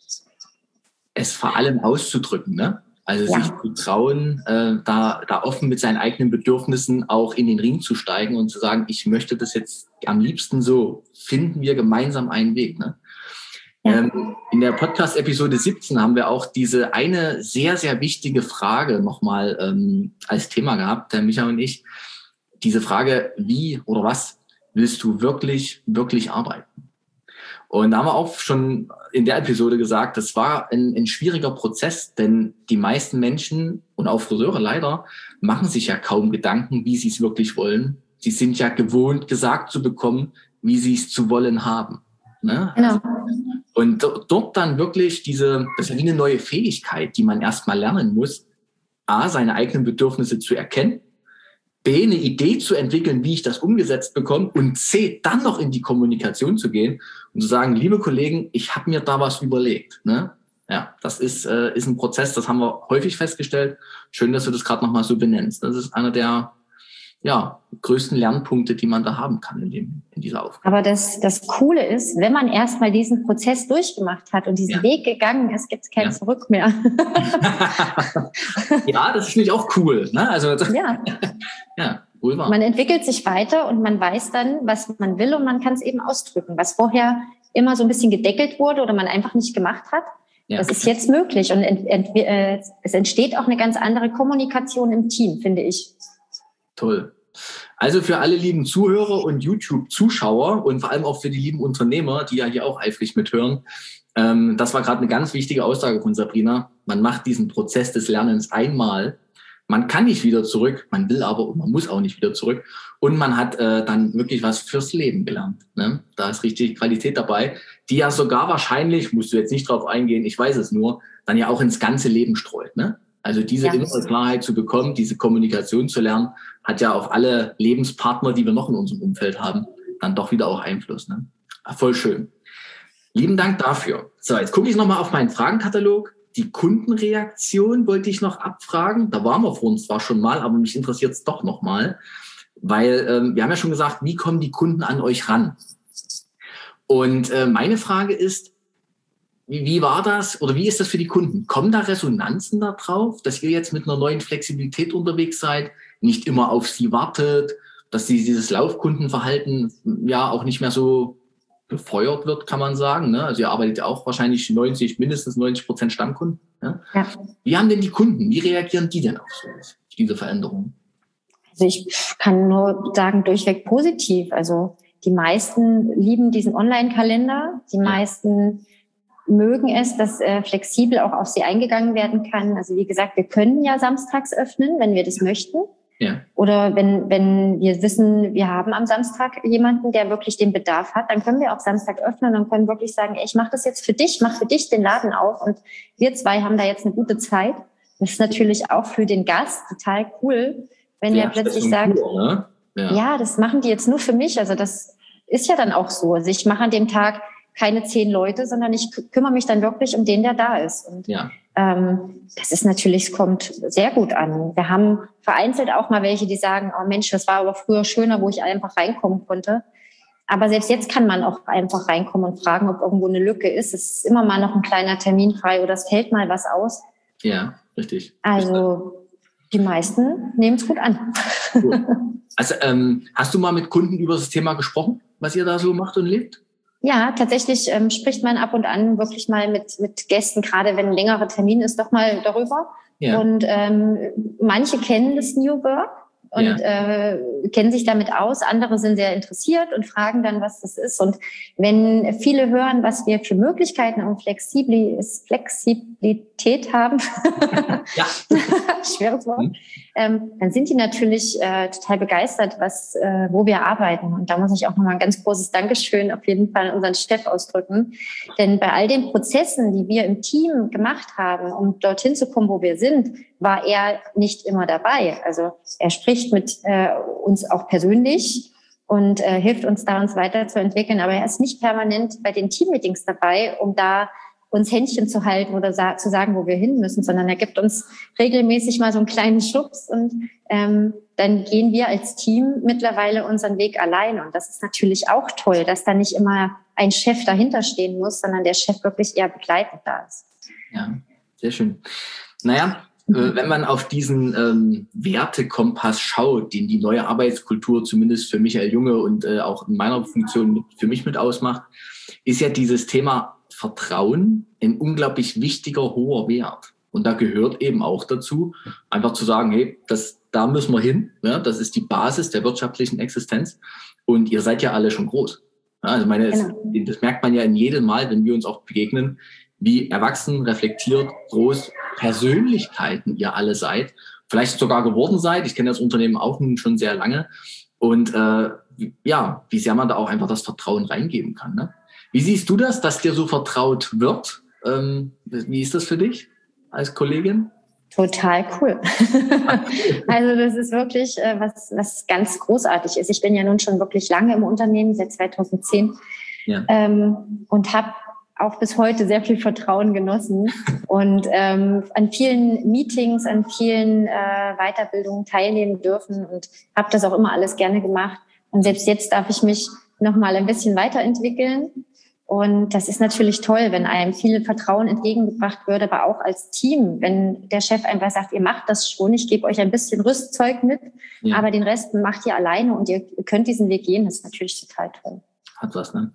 Es vor allem auszudrücken, ne? Also sich zu trauen, da offen mit seinen eigenen Bedürfnissen auch in den Ring zu steigen und zu sagen, ich möchte das jetzt am liebsten so, finden wir gemeinsam einen Weg, ne? In der Podcast-Episode 17 haben wir auch diese eine sehr, sehr wichtige Frage nochmal als Thema gehabt, der Micha und ich. Diese Frage, wie oder was willst du wirklich, wirklich arbeiten? Und da haben wir auch schon in der Episode gesagt, das war ein schwieriger Prozess, denn die meisten Menschen und auch Friseure leider machen sich ja kaum Gedanken, wie sie es wirklich wollen. Sie sind ja gewohnt, gesagt zu bekommen, wie sie es zu wollen haben. Ne? Genau. Und dort dann wirklich das ist ja wie eine neue Fähigkeit, die man erstmal lernen muss, A, seine eigenen Bedürfnisse zu erkennen, B, eine Idee zu entwickeln, wie ich das umgesetzt bekomme und C, dann noch in die Kommunikation zu gehen und zu sagen, liebe Kollegen, ich habe mir da was überlegt. Ne? Ja, das ist ein Prozess, das haben wir häufig festgestellt. Schön, dass du das gerade nochmal so benennst. Das ist einer der größten Lernpunkte, die man da haben kann in dieser Aufgabe. Aber das Coole ist, wenn man erstmal diesen Prozess durchgemacht hat und diesen Weg gegangen ist, gibt es kein Zurück mehr. Ja, das finde ich auch cool. Ne? Also, ja, wohl wahr. Man entwickelt sich weiter und man weiß dann, was man will und man kann es eben ausdrücken. Was vorher immer so ein bisschen gedeckelt wurde oder man einfach nicht gemacht hat, das ist jetzt möglich. Und es entsteht auch eine ganz andere Kommunikation im Team, finde ich. Toll. Also für alle lieben Zuhörer und YouTube-Zuschauer und vor allem auch für die lieben Unternehmer, die ja hier auch eifrig mithören, das war gerade eine ganz wichtige Aussage von Sabrina. Man macht diesen Prozess des Lernens einmal. Man kann nicht wieder zurück, man will aber und man muss auch nicht wieder zurück. Und man hat dann wirklich was fürs Leben gelernt. Ne? Da ist richtig Qualität dabei, die ja sogar wahrscheinlich, musst du jetzt nicht drauf eingehen, ich weiß es nur, dann ja auch ins ganze Leben streut. Ne? Also diese innere Klarheit zu bekommen, diese Kommunikation zu lernen, hat ja auf alle Lebenspartner, die wir noch in unserem Umfeld haben, dann doch wieder auch Einfluss. Ne? Voll schön. Lieben Dank dafür. So, jetzt gucke ich nochmal auf meinen Fragenkatalog. Die Kundenreaktion wollte ich noch abfragen. Da waren wir vorhin zwar schon mal, aber mich interessiert es doch nochmal, weil wir haben ja schon gesagt, wie kommen die Kunden an euch ran? Und meine Frage ist, wie war das oder wie ist das für die Kunden? Kommen da Resonanzen da drauf, dass ihr jetzt mit einer neuen Flexibilität unterwegs seid, nicht immer auf sie wartet, dass dieses Laufkundenverhalten ja auch nicht mehr so befeuert wird, kann man sagen. Ne? Also ihr arbeitet ja auch wahrscheinlich mindestens 90% Stammkunden. Ne? Ja. Wie haben denn die Kunden, wie reagieren die denn auf diese Veränderungen? Also ich kann nur sagen, durchweg positiv. Also die meisten lieben diesen Online-Kalender, die meisten mögen es, dass flexibel auch auf sie eingegangen werden kann. Also wie gesagt, wir können ja samstags öffnen, wenn wir das möchten. Ja. Oder wenn wir wissen, wir haben am Samstag jemanden, der wirklich den Bedarf hat, dann können wir auch Samstag öffnen und können wirklich sagen, ey, ich mache das jetzt für dich, mach für dich den Laden auf und wir zwei haben da jetzt eine gute Zeit. Das ist natürlich auch für den Gast total cool, wenn er plötzlich sagt, cool, ne? Ja, das machen die jetzt nur für mich. Also das ist ja dann auch so. Also ich mache an dem Tag keine 10 Leute, sondern ich kümmere mich dann wirklich um den, der da ist. Und das ist natürlich, es kommt sehr gut an. Wir haben vereinzelt auch mal welche, die sagen, oh Mensch, das war aber früher schöner, wo ich einfach reinkommen konnte. Aber selbst jetzt kann man auch einfach reinkommen und fragen, ob irgendwo eine Lücke ist. Es ist immer mal noch ein kleiner Termin frei oder es fällt mal was aus. Ja, richtig. Also die meisten nehmen es gut an. Cool. Also hast du mal mit Kunden über das Thema gesprochen, was ihr da so macht und lebt? Ja, tatsächlich spricht man ab und an wirklich mal mit Gästen, gerade wenn ein längerer Termin ist, doch mal darüber. Ja. Und manche kennen das New Work und kennen sich damit aus. Andere sind sehr interessiert und fragen dann, was das ist. Und wenn viele hören, was wir für Möglichkeiten und Flexibilität haben, schweres Wort, dann sind die natürlich total begeistert, wo wir arbeiten. Und da muss ich auch nochmal ein ganz großes Dankeschön auf jeden Fall an unseren Chef ausdrücken. Denn bei all den Prozessen, die wir im Team gemacht haben, um dorthin zu kommen, wo wir sind, war er nicht immer dabei. Also er spricht mit uns auch persönlich und hilft uns da, uns weiterzuentwickeln. Aber er ist nicht permanent bei den Teammeetings dabei, um da uns Händchen zu halten oder zu sagen, wo wir hin müssen, sondern er gibt uns regelmäßig mal so einen kleinen Schubs und dann gehen wir als Team mittlerweile unseren Weg allein. Und das ist natürlich auch toll, dass da nicht immer ein Chef dahinter stehen muss, sondern der Chef wirklich eher begleitend da ist. Ja, sehr schön. Naja, wenn man auf diesen Wertekompass schaut, den die neue Arbeitskultur zumindest für Michael Junge und auch in meiner Funktion für mich mit ausmacht, ist ja dieses Thema Vertrauen ein unglaublich wichtiger, hoher Wert. Und da gehört eben auch dazu, einfach zu sagen, hey, da müssen wir hin. Ja, das ist die Basis der wirtschaftlichen Existenz. Und ihr seid ja alle schon groß. Ja, also das merkt man ja in jedem Mal, wenn wir uns auch begegnen, wie erwachsen, reflektiert, groß Persönlichkeiten ihr alle seid. Vielleicht sogar geworden seid. Ich kenne das Unternehmen auch nun schon sehr lange. Und wie sehr man da auch einfach das Vertrauen reingeben kann. Ne? Wie siehst du das, dass dir so vertraut wird? Wie ist das für dich als Kollegin? Total cool. Also das ist wirklich was ganz großartig ist. Ich bin ja nun schon wirklich lange im Unternehmen, seit 2010 und habe auch bis heute sehr viel Vertrauen genossen und an vielen Meetings, an vielen Weiterbildungen teilnehmen dürfen und habe das auch immer alles gerne gemacht. Und selbst jetzt darf ich mich noch mal ein bisschen weiterentwickeln. Und das ist natürlich toll, wenn einem viel Vertrauen entgegengebracht wird, aber auch als Team, wenn der Chef einfach sagt, ihr macht das schon, ich gebe euch ein bisschen Rüstzeug mit, aber den Rest macht ihr alleine und ihr könnt diesen Weg gehen, das ist natürlich total toll. Hat was, ne?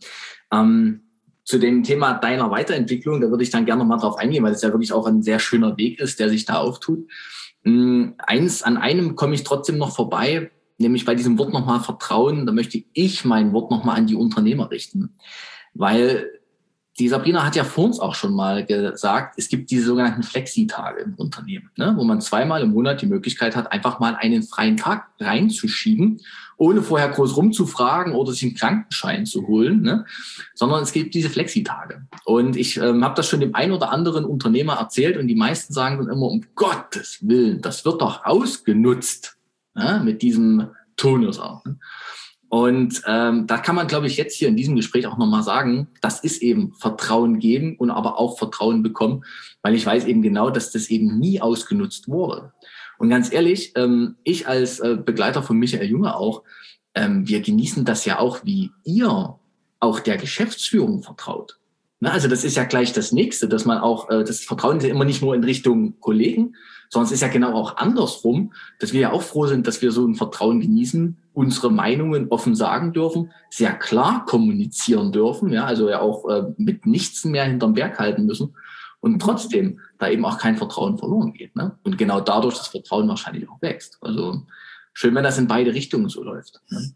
Zu dem Thema deiner Weiterentwicklung, da würde ich dann gerne noch mal drauf eingehen, weil es ja wirklich auch ein sehr schöner Weg ist, der sich da auftut. An einem komme ich trotzdem noch vorbei, nämlich bei diesem Wort nochmal Vertrauen, da möchte ich mein Wort nochmal an die Unternehmer richten. Weil die Sabrina hat ja vor uns auch schon mal gesagt, es gibt diese sogenannten Flexi-Tage im Unternehmen, ne, wo man 2-mal im Monat die Möglichkeit hat, einfach mal einen freien Tag reinzuschieben, ohne vorher groß rumzufragen oder sich einen Krankenschein zu holen, ne, sondern es gibt diese Flexi-Tage. Und ich habe das schon dem einen oder anderen Unternehmer erzählt und die meisten sagen dann immer, um Gottes Willen, das wird doch ausgenutzt, ja, mit diesem Tonus auch. Ne? Und da kann man, glaube ich, jetzt hier in diesem Gespräch auch nochmal sagen, das ist eben Vertrauen geben und aber auch Vertrauen bekommen, weil ich weiß eben genau, dass das eben nie ausgenutzt wurde. Und ganz ehrlich, ich als Begleiter von Michael Junge auch, wir genießen das ja auch, wie ihr auch der Geschäftsführung vertraut. Na, also das ist ja gleich das Nächste, dass man auch, das Vertrauen ist ja immer nicht nur in Richtung Kollegen, sondern es ist ja genau auch andersrum, dass wir ja auch froh sind, dass wir so ein Vertrauen genießen, unsere Meinungen offen sagen dürfen, sehr klar kommunizieren dürfen, ja, also ja auch mit nichts mehr hinterm Berg halten müssen und trotzdem da eben auch kein Vertrauen verloren geht. Ne? Und genau dadurch das Vertrauen wahrscheinlich auch wächst. Also schön, wenn das in beide Richtungen so läuft. Ne?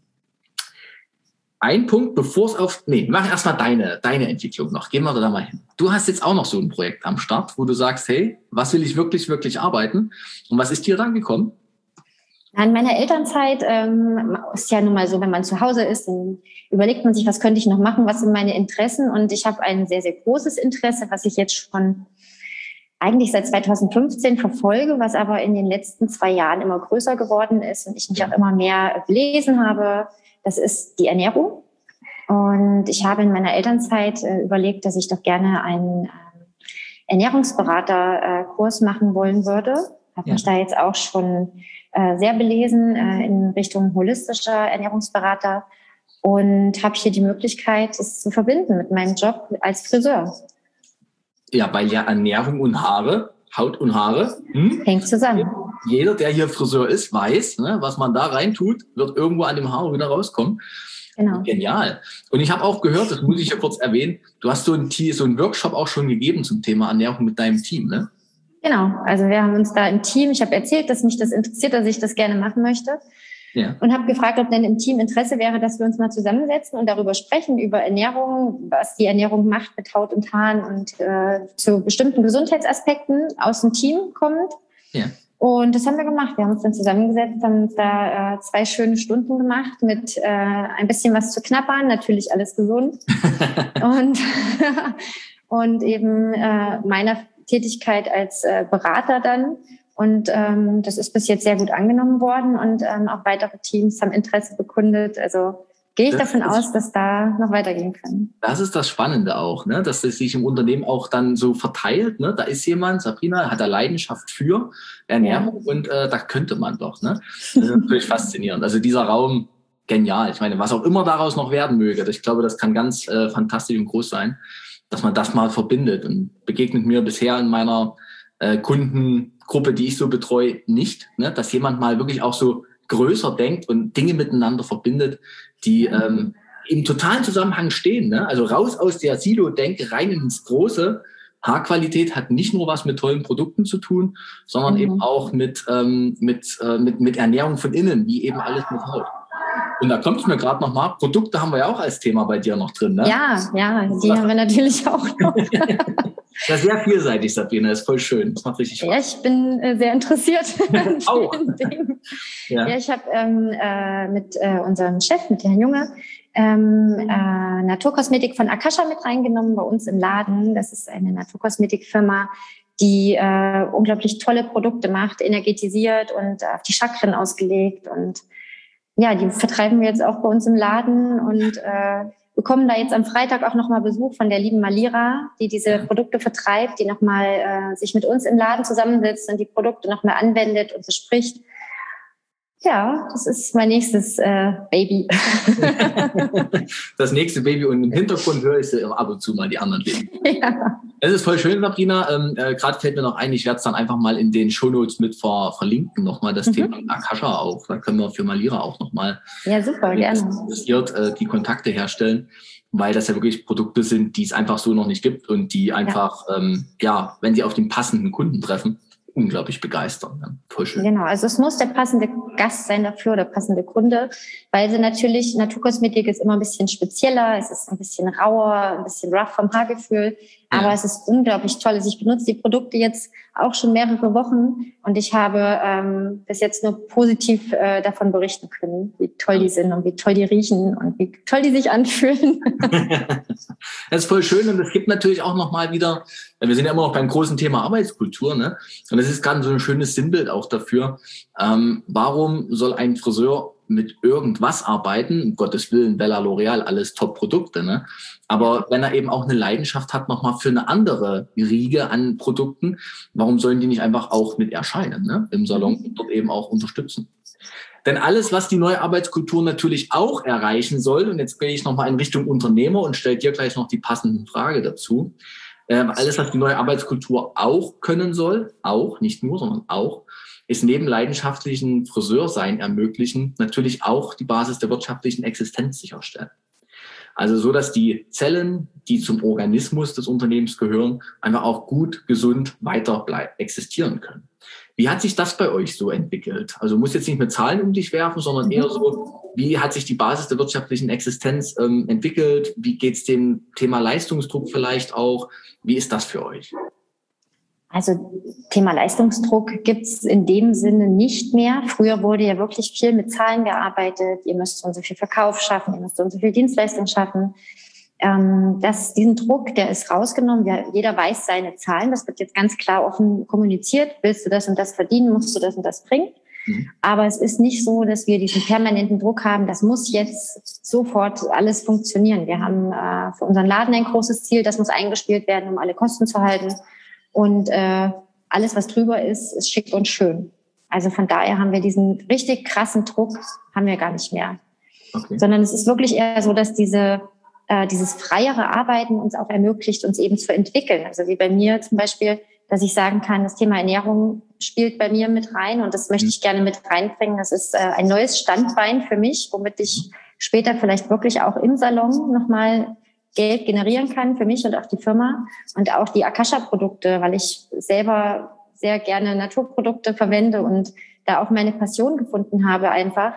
Ein Punkt, bevor es wir machen erstmal deine Entwicklung noch. Gehen wir da mal hin. Du hast jetzt auch noch so ein Projekt am Start, wo du sagst, hey, was will ich wirklich, wirklich arbeiten? Und was ist dir dann gekommen? In meiner Elternzeit ist ja nun mal so, wenn man zu Hause ist, dann überlegt man sich, was könnte ich noch machen, was sind meine Interessen? Und ich habe ein sehr, sehr großes Interesse, was ich jetzt schon eigentlich seit 2015 verfolge, was aber in den letzten 2 Jahren immer größer geworden ist und ich mich auch immer mehr belesen habe. Das ist die Ernährung. Und ich habe in meiner Elternzeit überlegt, dass ich doch gerne einen Ernährungsberaterkurs machen wollen würde. Habe mich da jetzt auch schon sehr belesen in Richtung holistischer Ernährungsberater und habe hier die Möglichkeit, es zu verbinden mit meinem Job als Friseur. Ja, weil ja Ernährung und Haare, Haut und Haare, hängt zusammen. Jeder, der hier Friseur ist, weiß, ne, was man da reintut, wird irgendwo an dem Haar wieder rauskommen. Genau. Genial. Und ich habe auch gehört, das muss ich ja kurz erwähnen, du hast so einen Workshop auch schon gegeben zum Thema Ernährung mit deinem Team, ne? Genau, also wir haben uns da im Team, ich habe erzählt, dass mich das interessiert, dass ich das gerne machen möchte. Ja. Und habe gefragt, ob denn im Team Interesse wäre, dass wir uns mal zusammensetzen und darüber sprechen, über Ernährung, was die Ernährung macht mit Haut und Haaren und zu bestimmten Gesundheitsaspekten aus dem Team kommt. Ja. Und das haben wir gemacht. Wir haben uns dann zusammengesetzt, haben uns da 2 schöne Stunden gemacht mit ein bisschen was zu knabbern, natürlich alles gesund. und eben meiner Tätigkeit als Berater dann. Und das ist bis jetzt sehr gut angenommen worden und auch weitere Teams haben Interesse bekundet. Also gehe ich davon aus, dass da noch weitergehen kann. Das ist das Spannende auch, ne? Dass es sich im Unternehmen auch dann so verteilt. Ne? Da ist jemand, Sabrina, hat da Leidenschaft für Ernährung und da könnte man doch. Ne? Das ist natürlich faszinierend. Also dieser Raum, genial. Ich meine, was auch immer daraus noch werden möge, ich glaube, das kann ganz fantastisch und groß sein, dass man das mal verbindet. Und begegnet mir bisher in meiner Kundengruppe, die ich so betreue, nicht, ne? Dass jemand mal wirklich auch so größer denkt und Dinge miteinander verbindet, die im totalen Zusammenhang stehen. Ne? Also raus aus der Silo-Denke, rein ins Große. Haarqualität hat nicht nur was mit tollen Produkten zu tun, sondern eben auch mit Ernährung von innen, wie eben alles mit Haut. Und da kommt es mir gerade nochmal, Produkte haben wir ja auch als Thema bei dir noch drin, ne? Ja, die haben wir natürlich auch noch. Ja, sehr vielseitig, Sabrina, ist voll schön. Das macht richtig Spaß. Ja, ich bin sehr interessiert. Auch. Ja, ich habe mit unserem Chef, mit Herrn Junge, Naturkosmetik von Akasha mit reingenommen bei uns im Laden. Das ist eine Naturkosmetikfirma, die unglaublich tolle Produkte macht, energetisiert und auf die Chakren ausgelegt. Und ja, die vertreiben wir jetzt auch bei uns im Laden und bekommen da jetzt am Freitag auch nochmal Besuch von der lieben Malira, die diese Produkte vertreibt, die nochmal sich mit uns im Laden zusammensetzt und die Produkte nochmal anwendet und bespricht. Ja, das ist mein nächstes Baby. Das nächste Baby, und im Hintergrund höre ich ab und zu mal die anderen Babys. Ja. Das ist voll schön, Sabrina. Gerade fällt mir noch ein, ich werde es dann einfach mal in den Shownotes mit verlinken, nochmal das Thema Akasha auch. Da können wir für Malira auch nochmal interessiert die Kontakte herstellen, weil das ja wirklich Produkte sind, die es einfach so noch nicht gibt und die einfach, wenn sie auf den passenden Kunden treffen, unglaublich begeistern. Ja, voll schön. Genau, also es muss der passende Gast sein dafür oder passende Kunde, weil sie natürlich, Naturkosmetik ist immer ein bisschen spezieller, es ist ein bisschen rauer, ein bisschen rough vom Haargefühl, aber es ist unglaublich toll. Also ich benutze die Produkte jetzt auch schon mehrere Wochen und ich habe bis jetzt nur positiv davon berichten können, wie toll die sind und wie toll die riechen und wie toll die sich anfühlen. Das ist voll schön, und es gibt natürlich auch nochmal wieder, wir sind ja immer noch beim großen Thema Arbeitskultur, ne? Und das ist gerade so ein schönes Sinnbild auch dafür. Warum soll ein Friseur mit irgendwas arbeiten? Um Gottes Willen, Bella, L'Oreal, alles Top-Produkte, ne? Aber wenn er eben auch eine Leidenschaft hat, nochmal für eine andere Riege an Produkten, warum sollen die nicht einfach auch mit erscheinen, ne? Im Salon und dort eben auch unterstützen? Denn alles, was die neue Arbeitskultur natürlich auch erreichen soll, und jetzt gehe ich nochmal in Richtung Unternehmer und stelle dir gleich noch die passende Frage dazu, alles, was die neue Arbeitskultur auch können soll, auch, nicht nur, sondern auch, ist neben leidenschaftlichen Friseursein ermöglichen, natürlich auch die Basis der wirtschaftlichen Existenz sicherstellen. Also so, dass die Zellen, die zum Organismus des Unternehmens gehören, einfach auch gut, gesund weiter existieren können. Wie hat sich das bei euch so entwickelt? Also du musst jetzt nicht mit Zahlen um dich werfen, sondern eher so, wie hat sich die Basis der wirtschaftlichen Existenz entwickelt? Wie geht's dem Thema Leistungsdruck vielleicht auch? Wie ist das für euch? Also Thema Leistungsdruck gibt's in dem Sinne nicht mehr. Früher wurde ja wirklich viel mit Zahlen gearbeitet. Ihr müsst so und so viel Verkauf schaffen, ihr müsst so und so viel Dienstleistung schaffen. Diesen Druck, der ist rausgenommen. Ja, jeder weiß seine Zahlen. Das wird jetzt ganz klar offen kommuniziert. Willst du das und das verdienen, musst du das und das bringen. Aber es ist nicht so, dass wir diesen permanenten Druck haben. Das muss jetzt sofort alles funktionieren. Wir haben für unseren Laden ein großes Ziel. Das muss eingespielt werden, um alle Kosten zu halten. Und alles, was drüber ist, ist schick und schön. Also von daher haben wir diesen richtig krassen Druck, haben wir gar nicht mehr. Okay. Sondern es ist wirklich eher so, dass dieses freiere Arbeiten uns auch ermöglicht, uns eben zu entwickeln. Also wie bei mir zum Beispiel, dass ich sagen kann, das Thema Ernährung spielt bei mir mit rein und das möchte ich gerne mit reinbringen. Das ist ein neues Standbein für mich, womit ich später vielleicht wirklich auch im Salon nochmal Geld generieren kann für mich und auch die Firma und auch die Akasha-Produkte, weil ich selber sehr gerne Naturprodukte verwende und da auch meine Passion gefunden habe einfach.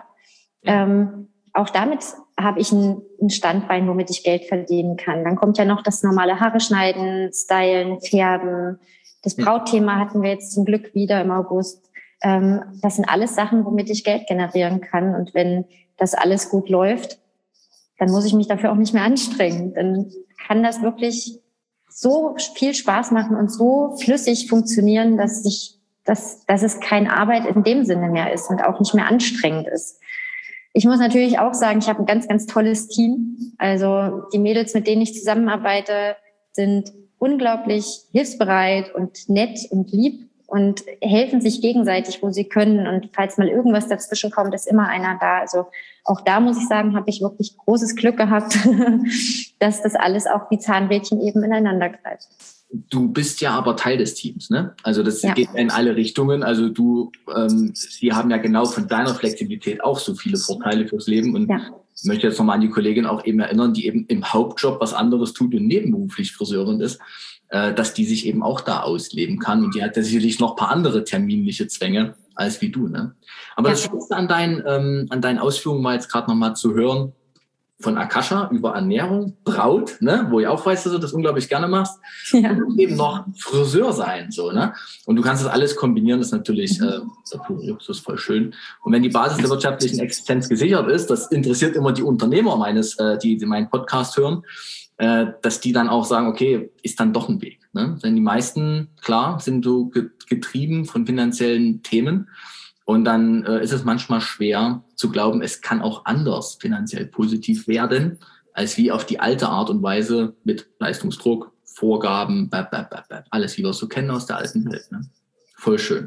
Auch damit habe ich ein Standbein, womit ich Geld verdienen kann. Dann kommt ja noch das normale Haare schneiden, stylen, färben. Das Brautthema hatten wir jetzt zum Glück wieder im August. Das sind alles Sachen, womit ich Geld generieren kann. Und wenn das alles gut läuft, dann muss ich mich dafür auch nicht mehr anstrengen. Dann kann das wirklich so viel Spaß machen und so flüssig funktionieren, dass es keine Arbeit in dem Sinne mehr ist und auch nicht mehr anstrengend ist. Ich muss natürlich auch sagen, ich habe ein ganz, ganz tolles Team. Also die Mädels, mit denen ich zusammenarbeite, sind unglaublich hilfsbereit und nett und lieb und helfen sich gegenseitig, wo sie können. Und falls mal irgendwas dazwischen kommt, ist immer einer da. Also auch da muss ich sagen, habe ich wirklich großes Glück gehabt, dass das alles auch wie Zahnrädchen eben ineinander greift. du bist ja aber Teil des Teams, ne? Also das geht in alle Richtungen. Also sie haben ja genau von deiner Flexibilität auch so viele Vorteile fürs Leben. Und ich möchte jetzt nochmal an die Kollegin auch eben erinnern, die eben im Hauptjob was anderes tut und nebenberuflich Friseurin ist, dass die sich eben auch da ausleben kann. Und die hat ja sicherlich noch ein paar andere terminliche Zwänge als wie du, ne? Aber das Schönste an deinen Ausführungen war jetzt gerade nochmal zu hören, von Akasha über Ernährung, Braut, ne, wo ich auch weiß, dass du das unglaublich gerne machst, und eben noch Friseur sein, so, ne? Und du kannst das alles kombinieren, das ist natürlich das ist voll schön. Und wenn die Basis der wirtschaftlichen Existenz gesichert ist, das interessiert immer die Unternehmer die meinen Podcast hören, dass die dann auch sagen, okay, ist dann doch ein Weg, ne? Denn die meisten, klar, sind so getrieben von finanziellen Themen. Und dann ist es manchmal schwer zu glauben, es kann auch anders finanziell positiv werden, als wie auf die alte Art und Weise mit Leistungsdruck, Vorgaben, alles, wie wir es so kennen aus der alten Welt. Ne? Voll schön.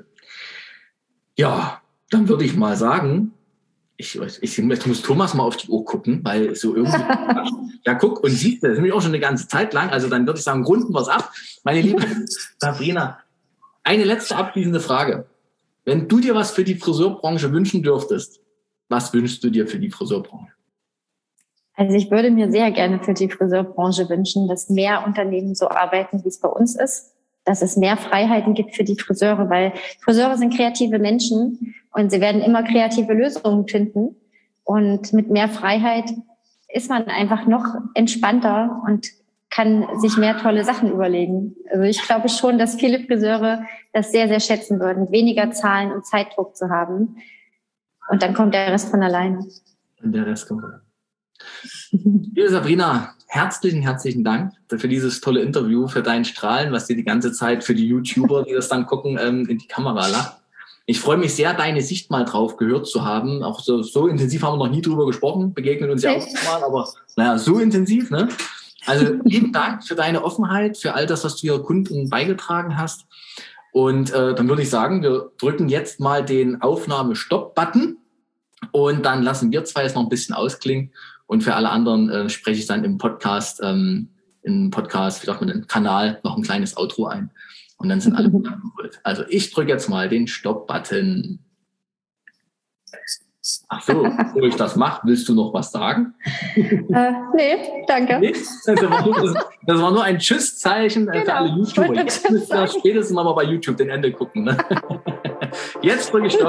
Ja, dann würde ich mal sagen, ich muss Thomas mal auf die Uhr gucken, weil so irgendwie... Ja, guck, und siehst du, das ist nämlich auch schon eine ganze Zeit lang. Also dann würde ich sagen, runden wir es ab. Meine liebe Sabrina, eine letzte abschließende Frage. Wenn du dir was für die Friseurbranche wünschen dürftest, was wünschst du dir für die Friseurbranche? Also ich würde mir sehr gerne für die Friseurbranche wünschen, dass mehr Unternehmen so arbeiten, wie es bei uns ist, dass es mehr Freiheiten gibt für die Friseure, weil Friseure sind kreative Menschen und sie werden immer kreative Lösungen finden. Und mit mehr Freiheit ist man einfach noch entspannter und kann sich mehr tolle Sachen überlegen. Also ich glaube schon, dass viele Friseure das sehr, sehr schätzen würden, weniger Zahlen und Zeitdruck zu haben. Und dann kommt der Rest von alleine. Und der Rest kommt alleine. Liebe Sabrina, herzlichen Dank für dieses tolle Interview, für dein Strahlen, was dir die ganze Zeit für die YouTuber, die das dann gucken, in die Kamera lacht. Ich freue mich sehr, deine Sicht mal drauf gehört zu haben. Auch so intensiv haben wir noch nie drüber gesprochen, begegnen uns ja auch mal, aber so intensiv, ne? Also lieben Dank für deine Offenheit, für all das, was du Ihren Kunden beigetragen hast. Und dann würde ich sagen, wir drücken jetzt mal den Aufnahme-Stopp-Button und dann lassen wir zwei es noch ein bisschen ausklingen. Und für alle anderen spreche ich dann im Podcast, wie sagt man, im Kanal noch ein kleines Outro ein. Und dann sind alle gut abgeholt. Also ich drücke jetzt mal den Stopp-Button. Ach so, bevor ich das mache, willst du noch was sagen? Nee, danke. Nee? Das war nur ein Tschüss-Zeichen für alle YouTuber. Jetzt müsst ihr spätestens mal bei YouTube den Ende gucken. Ne? Jetzt drücke ich Stopp.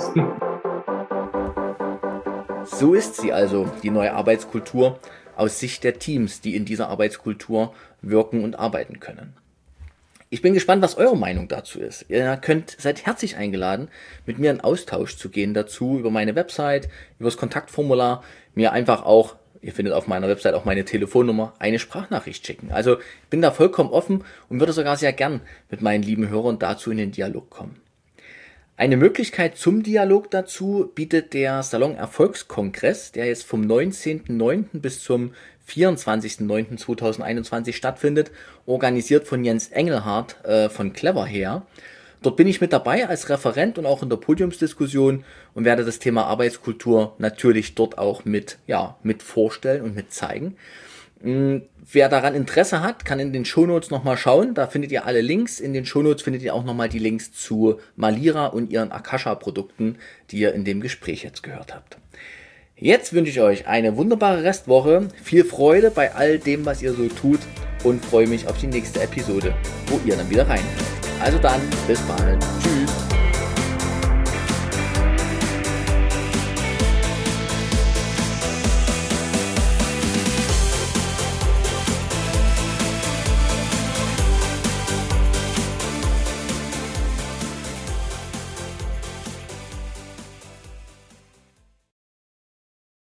So ist sie also, die neue Arbeitskultur, aus Sicht der Teams, die in dieser Arbeitskultur wirken und arbeiten können. Ich bin gespannt, was eure Meinung dazu ist. Seid herzlich eingeladen, mit mir in Austausch zu gehen dazu, über meine Website, über das Kontaktformular, mir einfach auch, ihr findet auf meiner Website auch meine Telefonnummer, eine Sprachnachricht schicken. Also ich bin da vollkommen offen und würde sogar sehr gern mit meinen lieben Hörern dazu in den Dialog kommen. Eine Möglichkeit zum Dialog dazu bietet der Salon Erfolgskongress, der jetzt vom 19.09. bis zum 24.09.2021 stattfindet, organisiert von Jens Engelhardt von Cleverhair. Dort bin ich mit dabei als Referent und auch in der Podiumsdiskussion und werde das Thema Arbeitskultur natürlich dort auch mit vorstellen und mit zeigen. Wer daran Interesse hat, kann in den Shownotes nochmal schauen. Da findet ihr alle Links. In den Shownotes findet ihr auch nochmal die Links zu Malira und ihren Akasha-Produkten, die ihr in dem Gespräch jetzt gehört habt. Jetzt wünsche ich euch eine wunderbare Restwoche, viel Freude bei all dem, was ihr so tut und freue mich auf die nächste Episode, wo ihr dann wieder reinhört. Also dann, bis bald. Tschüss.